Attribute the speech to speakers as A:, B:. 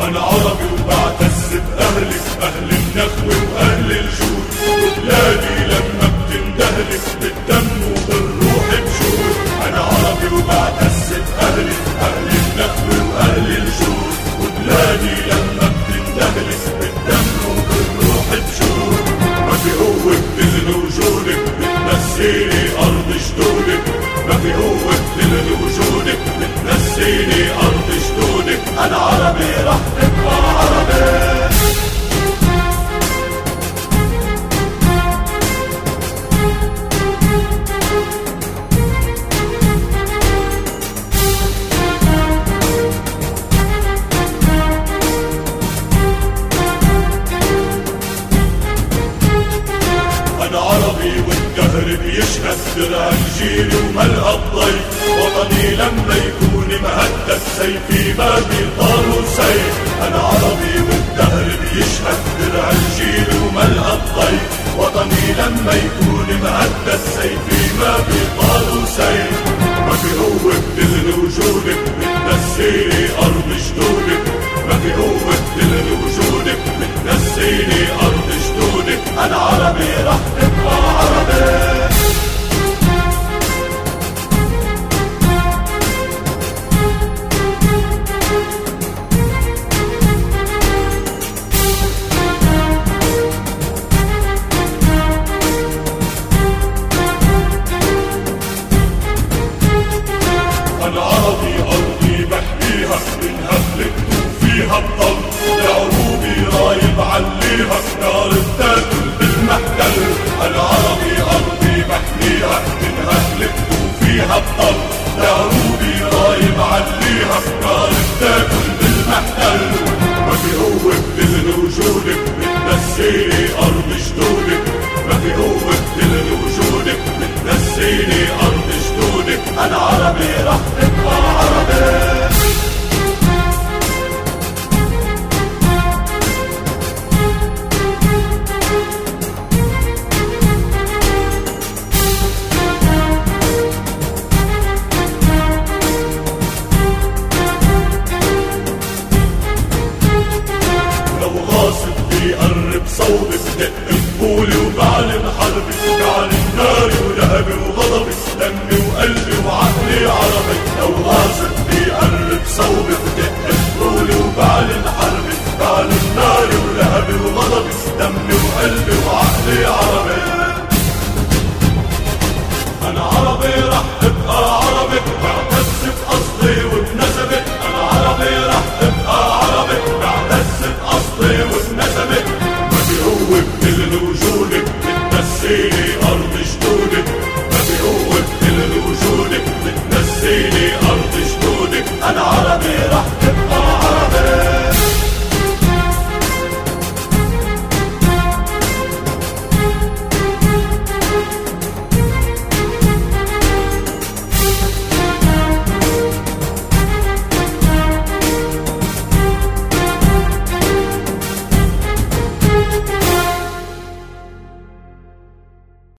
A: أنا عربي وبعتز بأهلي، أهل النخوة وأهل الجود، وبلادي لما بتندهلي بالدم وبالروح بجود. أنا عربي وبعتز بأهلي، أهل النخوة وأهل الجود، وبلادي لما بتندهلي بالدم وبالروح بجود. ما في قوة بتلغي وجودك، بتنسيني أرض جدودك. ما في قوة بتلغي وجودك، بتنسيني أرض جدودك. أنا عربي رح تبقى عربي. أنا عربي والدهر بيشهد، درع الجيل وملقى الضيف. وطني لما يكون مهدد، سيفي ما بيطال سيف. أنا عربي والدهر بيشهد، درع الجيل وملقى الضيف. وطني لما يكون مهدد، سيفي ما بيطال سيف. ما في قوة بتلغي وجودك، بتنسيني أرض جدودك. ما في قوة بتلغي وجودك، بتنسيني أرض جدودك. أنا عربي رح تبقى عربي. أنا عربي أرضي بحميها، منها خلقت وفيها بضل. لعروبي رايب عليها، نار بتاكل بالمحتل. أنا عربي أرضي بحميها، منها خلقت وفيها بضل. لعروبي رايب عليها، نار بتاكل بالمحتل. ما في قوة بتلغي وجودك، بتنسيني أرض جدودك. ما في قوة بتلغي وجودك، بتنسيني أرض جدودك. أنا عربي رح تبقى عربي. لو غاصب بيقرب صوبك،